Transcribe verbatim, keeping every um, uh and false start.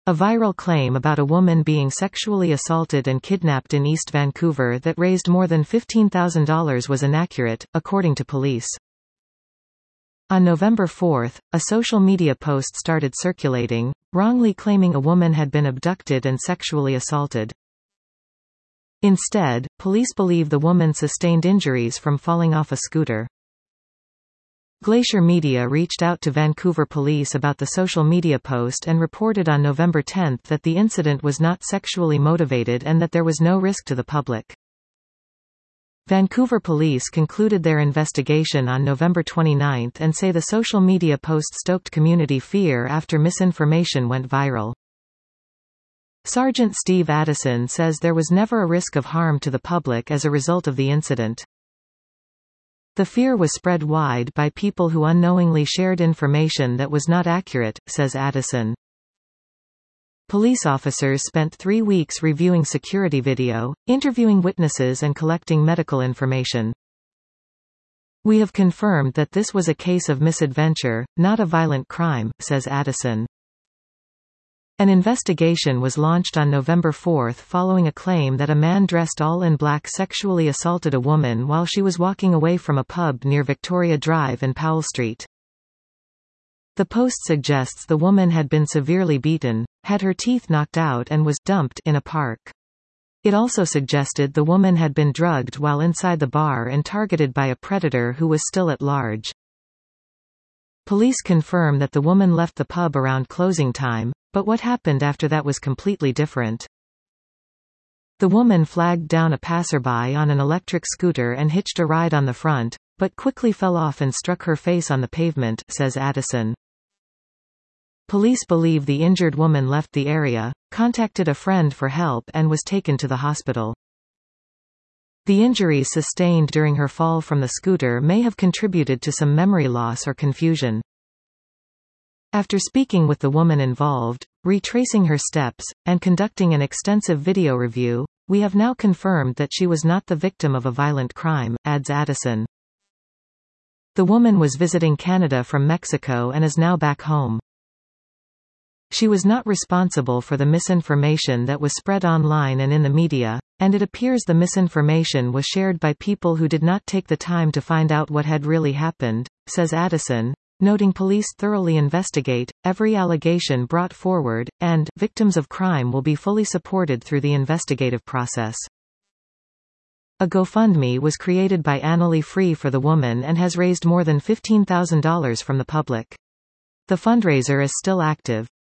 A viral claim about a woman being sexually assaulted and kidnapped in East Vancouver that raised more than fifteen thousand dollars was inaccurate, according to police. On November fourth, a social media post started circulating, wrongly claiming a woman had been abducted and sexually assaulted. Instead, police believe the woman sustained injuries from falling off a scooter. Glacier Media reached out to Vancouver police about the social media post and reported on November tenth that the incident was not sexually motivated and that there was no risk to the public. Vancouver police concluded their investigation on November twenty-ninth and say the social media post stoked community fear after misinformation went viral. Sergeant Steve Addison says there was never a risk of harm to the public as a result of the incident. The fear was spread wide by people who unknowingly shared information that was not accurate, says Addison. Police officers spent three weeks reviewing security video, interviewing witnesses and collecting medical information. We have confirmed that this was a case of misadventure, not a violent crime, says Addison. An investigation was launched on November fourth following a claim that a man dressed all in black sexually assaulted a woman while she was walking away from a pub near Victoria Drive and Powell Street. The post suggests the woman had been severely beaten, had her teeth knocked out and was dumped in a park. It also suggested the woman had been drugged while inside the bar and targeted by a predator who was still at large. Police confirm that the woman left the pub around closing time, but what happened after that was completely different. The woman flagged down a passerby on an electric scooter and hitched a ride on the front, but quickly fell off and struck her face on the pavement, says Addison. Police believe the injured woman left the area, contacted a friend for help and was taken to the hospital. The injuries sustained during her fall from the scooter may have contributed to some memory loss or confusion. After speaking with the woman involved, retracing her steps, and conducting an extensive video review, we have now confirmed that she was not the victim of a violent crime, adds Addison. The woman was visiting Canada from Mexico and is now back home. She was not responsible for the misinformation that was spread online and in the media, and it appears the misinformation was shared by people who did not take the time to find out what had really happened, says Addison, noting police thoroughly investigate every allegation brought forward, and victims of crime will be fully supported through the investigative process. A GoFundMe was created by Annalie Free for the woman and has raised more than fifteen thousand dollars from the public. The fundraiser is still active.